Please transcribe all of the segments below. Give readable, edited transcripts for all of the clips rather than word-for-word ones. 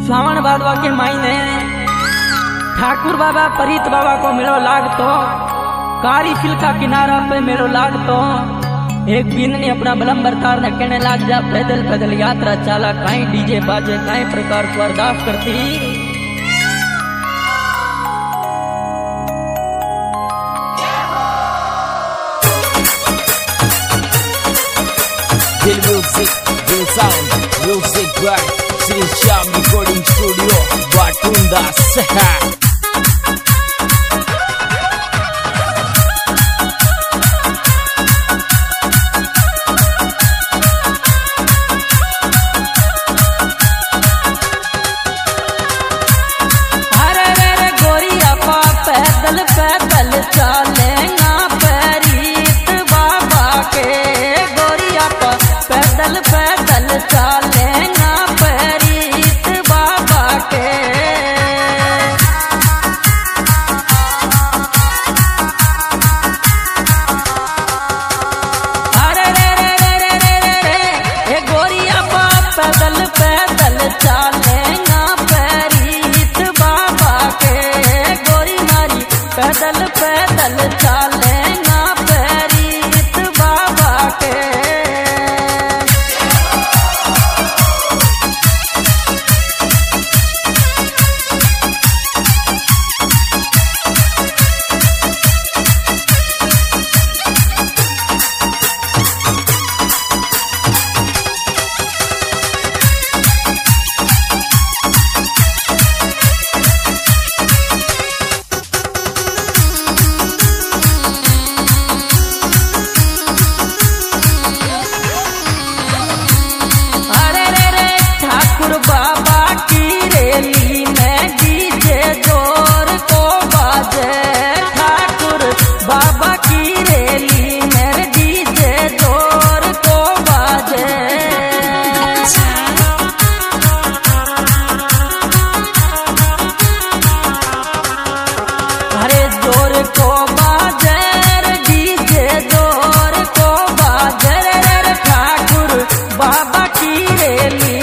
श्रावण भादवा के महीने ठाकुर बाबा परीत बाबा को मेलो लागतो, कारी फिल का किनारा पे मेलो लागतो। एक दिन ने अपना बलम्बर तार ने कहने लाग जा, पैदल पैदल यात्रा चाला, कहीं डीजे बाजे कहीं प्रकार को अरदास करती। Dill music, Dill sound, music by Sri Shyam Recording Studio, Batunda Seha. पैदल पैदल चलेगा परीत बाबा के, गोरिया पैदल पैदल चलेगा परीत बाबा के। अरे रे रे रे रे रे रे रे गोरिया पैदल पैदल चलेगा परीत बाबा के, गोरी मारी पैदल पैदल चलेगा परीत बाबा के। बाबा की रेली में डीजे जोर को बाजे, ठाकुर बाबा की रेली में डीजे जोर को बाजे। अरे जोर को बाजे डीजे जोर को बाजे रे ठाकुर बाबा की रेली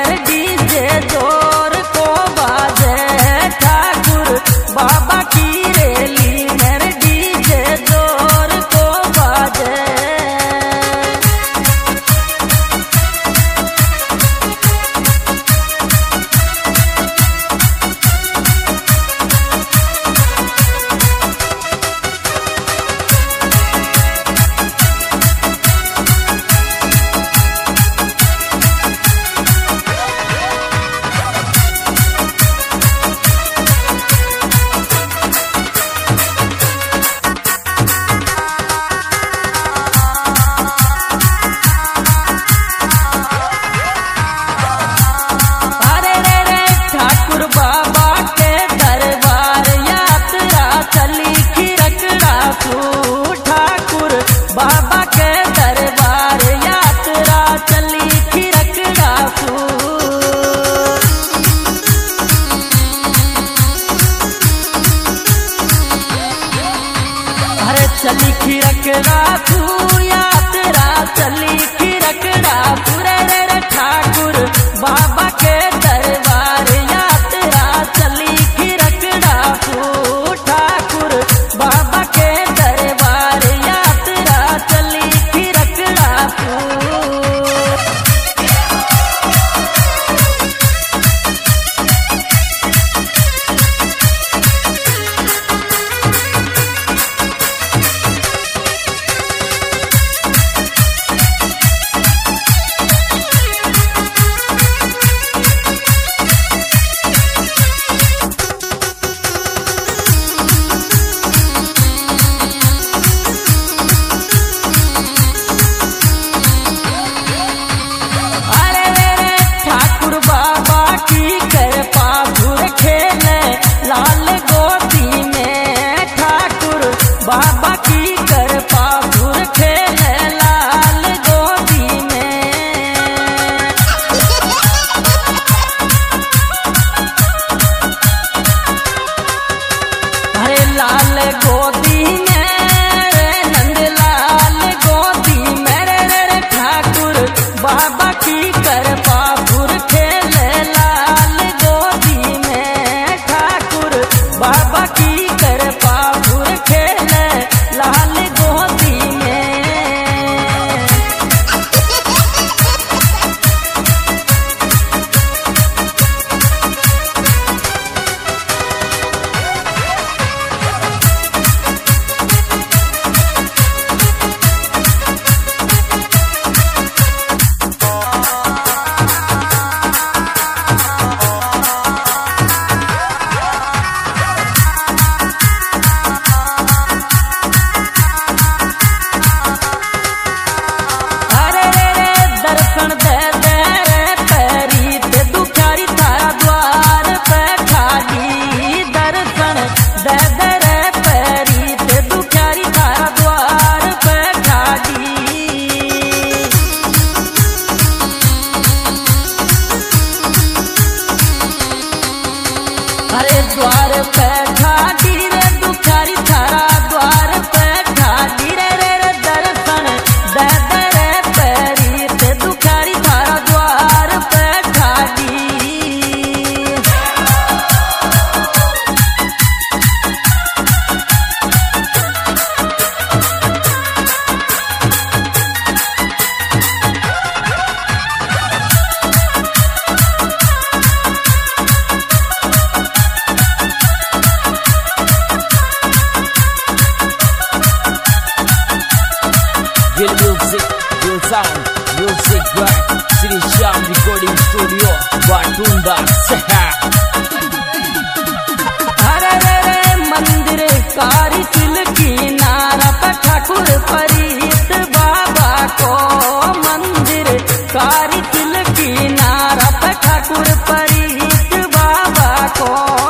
जोर को बाजे, ठाकुर बाबा की रेली मेरे डीजे जोर को बाजे। बाबा के दरबार यात्रा चली खिरकड़ा तू, ठाकुर बाबा के दरबार यात्रा चली खिरकड़ा तू। अरे चली खिरकड़ा तू यात्रा चली खिरकड़ा तू रे ठाकुर बाबा के दरबार चली खिरकड़ा तू, ठाकुर बाबा के दरबार यात्रा चली खिरकड़ा तू। अरे द्वार पे ठाडी रे दुखारी थारा द्वार पे ठाडी रे रे दर्शन दे दे रे पैरी ते दुखारी थारा द्वार पे ठाडी। Real music, real sound, music by Sri Shyam Recording Studio, Batunda, Seha. अरे रे रे मंदिर कारी तिल की नारा पे ठाकुर फरीद बाबा को मंदिर कारी तिल की नारा पे ठाकुर फरीद बाबा को।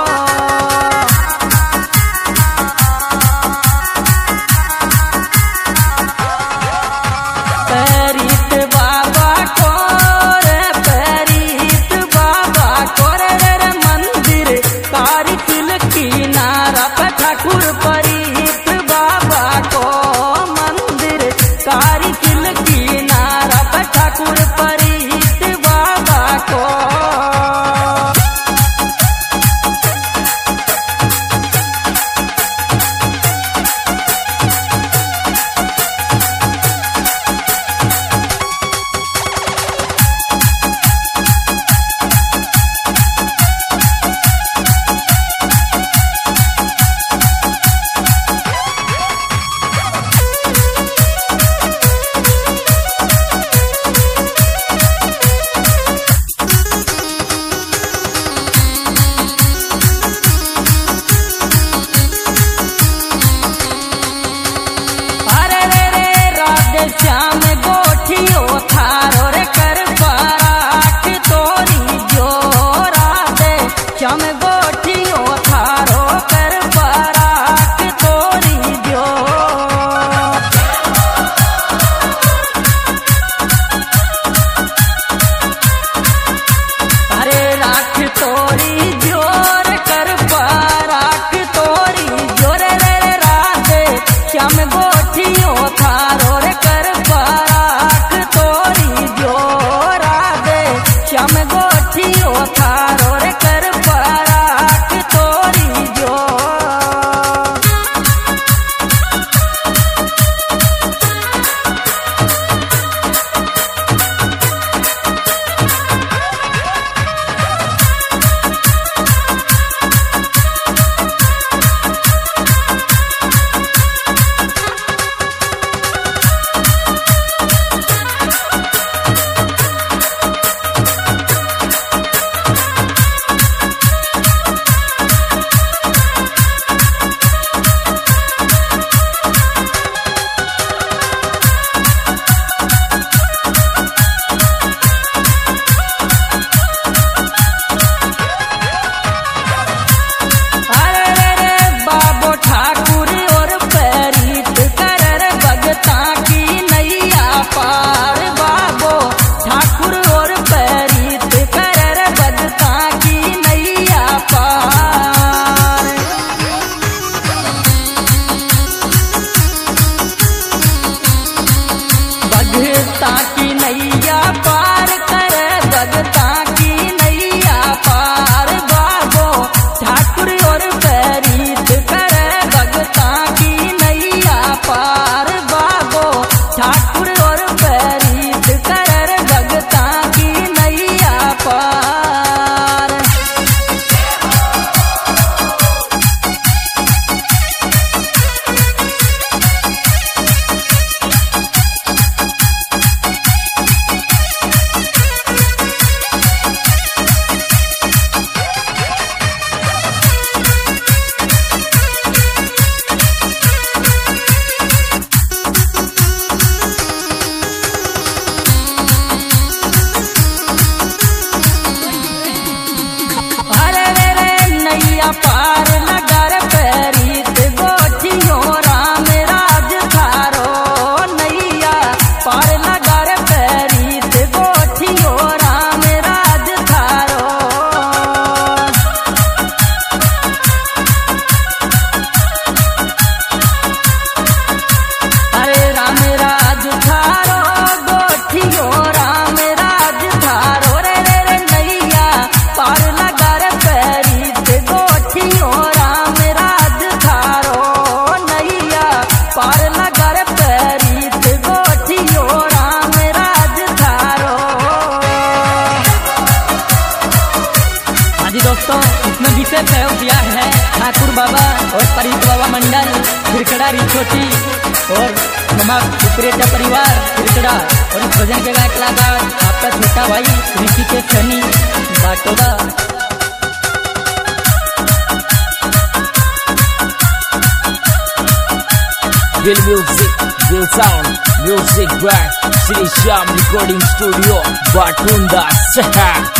पैरीत बाबा को रे पैरीत बाबा को रे रे मंदिर कारी तिल की नारा पे ठाकुर फरीद बाबा को मंदिर कारी तिल की नारा पे ठाकुर फरीद बाबा को। अरे रे रे राधे श्याम गोठियो थारो रे कर पराख तोरी जो राधे श्याम गोठियो थारो कर पराख तोरी जो। अरे राख तोरी जोर कर पराख तोरी जोर रे रे राधे श्याम गोठियो थारो रे कर पराख तोरी जो राधे श्याम गोठियो थारो रे कर पराख तोरी जो। अरे रे रे बाबो ठाकुर और पैरीत कर भगता की नैया पार बाबो ठाकुर और पैरीत कर भगता की नैया पार। भगता की नैया पार कर भगता की नैया पार बाबो ठाकुर और पैरीत कर भगता की नैया पार बाबो ठाकुर और पैरीत कर भगता की नैया पार। अरे रे रे नैया पार लगर पैरीत गोठियो राम राज थारो नैया पार लगर पैरीत गोठियो राम राज थारो। जी दोस्तों, इसमें विशेष सहयोग दिया है ठाकुर बाबा और परीत बाबा मंडल खिरकड़ा रिछोटी और ममा उपरेटा परिवार खिरकड़ा और इस भजन के गायक कलाकार आपका छोटा भाई ऋषिकेश सनी Batoda. Real music, real sound, music by Sri Shyam Recording Studio, Batunda, Saha.